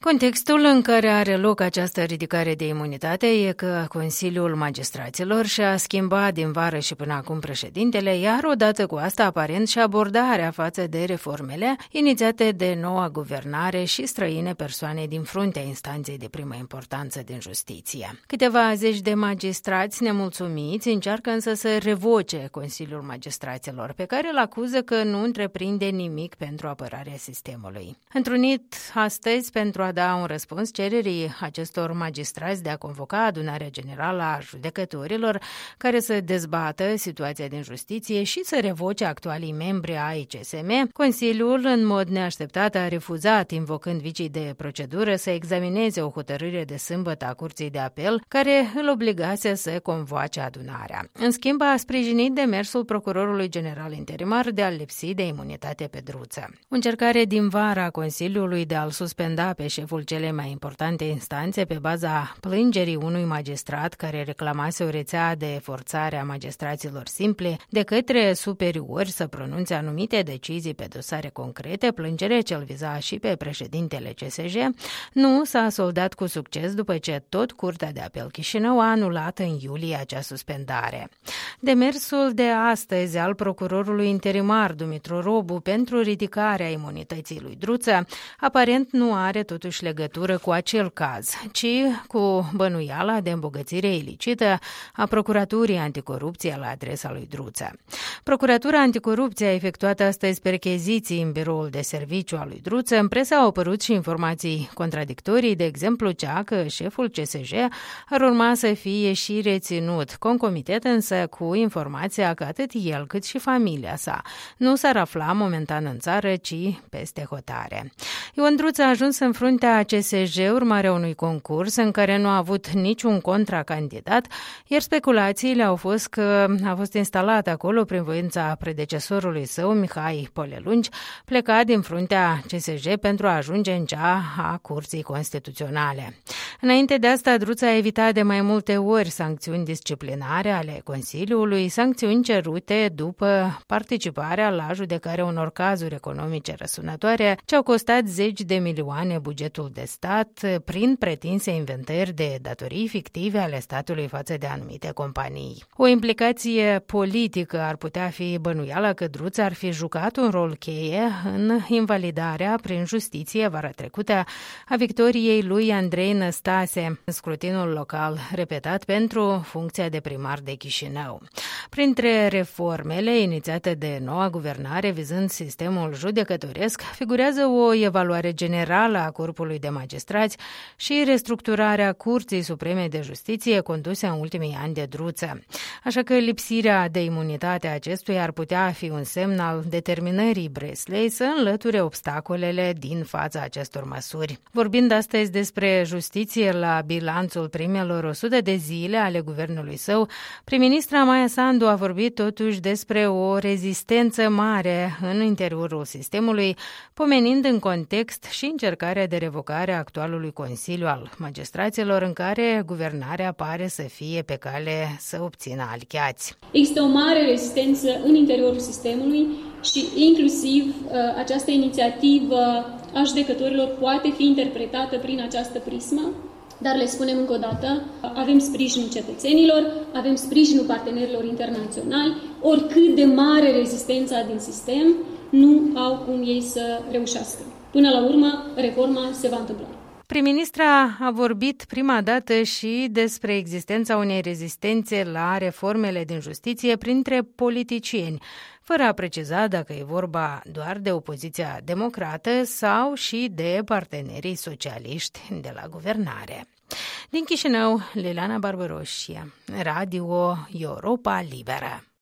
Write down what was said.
Contextul în care are loc această ridicare de imunitate e că Consiliul Magistraților și-a schimbat din vară și până acum președintele, iar odată cu asta aparent și abordarea față de reformele inițiate de noua guvernare și străine persoane din fruntea instanței de primă importanță din justiție. Câteva zeci de magistrați nemulțumiți încearcă însă să revoce Consiliul Magistraților, pe care îl acuză că nu întreprinde nimic pentru apărarea sistemului. Întrunit astăzi pentru a da un răspuns cererii acestor magistrați de a convoca adunarea generală a judecătorilor care să dezbată situația din justiție și să revoce actualii membri ai CSM, Consiliul, în mod neașteptat, a refuzat, invocând vicii de procedură, să examineze o hotărâre de sâmbătă a Curții de Apel, care îl obligase să convoace adunarea. În schimb, a sprijinit demersul procurorului general interimar de a-l lipsi de imunitate pe Druță. O încercare din vara Consiliului de a-l suspenda pe șeful cele mai importante instanțe pe baza plângerii unui magistrat care reclamase o rețea de forțare a magistraților simple de către superiori să pronunțe anumite decizii pe dosare concrete, plângere ce îl viza și pe președintele CSJ, nu s-a soldat cu succes după ce tot Curtea de Apel Chișinău a anulat în iulie acea suspendare. Demersul de astăzi al procurorului interimar Dumitru Robu pentru ridicarea imunității lui Druță aparent nu are totuși legătură cu acel caz, ci cu bănuiala de îmbogățire ilicită a Procuraturii Anticorupție la adresa lui Druță. Procuratura Anticorupție a efectuat astăzi percheziții în biroul de serviciu al lui Druță. În presă au apărut și informații contradictorii, de exemplu cea că șeful CSJ ar urma să fie și reținut, concomitent însă cu informația că atât el cât și familia sa nu s-ar afla momentan în țară, ci peste hotare. Ion Druță a ajuns în fruntea CSJ urmarea unui concurs în care nu a avut niciun contracandidat, iar speculațiile au fost că a fost instalat acolo prin voința predecesorului său, Mihai Polelungi, plecat din fruntea CSJ pentru a ajunge în cea a Curții Constituționale. Înainte de asta, Druță a evitat de mai multe ori sancțiuni disciplinare ale Consiliului, sancțiuni cerute după participarea la judecarea unor cazuri economice răsunătoare ce au costat zeci de milioane bugetul de stat prin pretinse inventări de datorii fictive ale statului față de anumite companii. O implicație politică ar putea fi bănuiala că Druță ar fi jucat un rol cheie în invalidarea prin justiție vara trecută a victoriei lui Andrei Năstase în scrutinul local repetat pentru funcția de primar de Chișinău. Printre reformele inițiate de noua guvernare vizând sistemul judecătoresc figurează o evaluare generală a corpului de magistrați și restructurarea Curții Supreme de Justiție conduse în ultimii ani de Druță. Așa că lipsirea de imunitate a acestuia ar putea fi un semn al determinării Breslei să înlăture obstacolele din fața acestor măsuri. Vorbind astăzi despre justiție la bilanțul primelor 100 de zile ale guvernului său, prim-ministra Maia Sandu a vorbit totuși despre o rezistență mare în interiorul sistemului, pomenind în context și încercarea de revocare a actualului Consiliu al Magistraților, în care guvernarea pare să fie pe cale să obțină aliați. Există o mare rezistență în interiorul sistemului și inclusiv această inițiativă a judecătorilor poate fi interpretată prin această prismă, dar le spunem încă o dată, avem sprijinul cetățenilor, avem sprijinul partenerilor internaționali, oricât de mare rezistența din sistem, nu au cum ei să reușească. Până la urmă, reforma se va întâmpla. Prim-ministra a vorbit prima dată și despre existența unei rezistențe la reformele din justiție printre politicieni, fără a preciza dacă e vorba doar de opoziția democrată sau și de partenerii socialiști de la guvernare. Din Chișinău, Liliana Barbaroșie, Radio Europa Liberă.